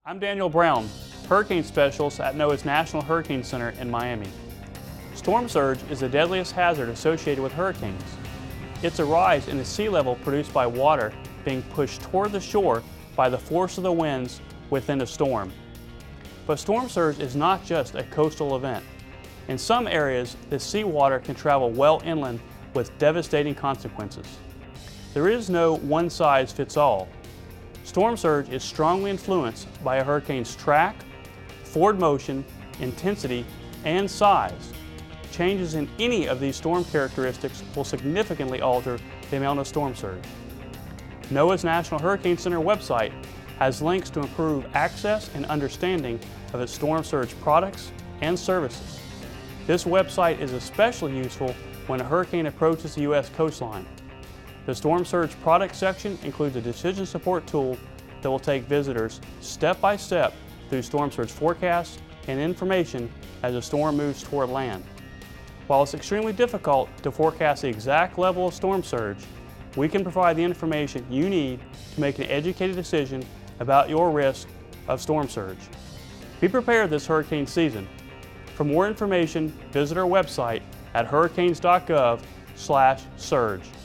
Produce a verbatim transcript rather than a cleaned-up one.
I'm Daniel Brown, Hurricane Specialist at NOAA's National Hurricane Center in Miami. Storm surge is the deadliest hazard associated with hurricanes. It's a rise in the sea level produced by water being pushed toward the shore by the force of the winds within a storm. But storm surge is not just a coastal event. In some areas, the seawater can travel well inland with devastating consequences. There is no one-size-fits-all. Storm surge is strongly influenced by a hurricane's track, forward motion, intensity, and size. Changes in any of these storm characteristics will significantly alter the amount of storm surge. NOAA's National Hurricane Center website has links to improve access and understanding of its storm surge products and services. This website is especially useful when a hurricane approaches the U S coastline. The Storm Surge Product section includes a decision support tool that will take visitors step by step through storm surge forecasts and information as the storm moves toward land. While it's extremely difficult to forecast the exact level of storm surge, we can provide the information you need to make an educated decision about your risk of storm surge. Be prepared this hurricane season. For more information, visit our website at hurricanes dot gov slash surge.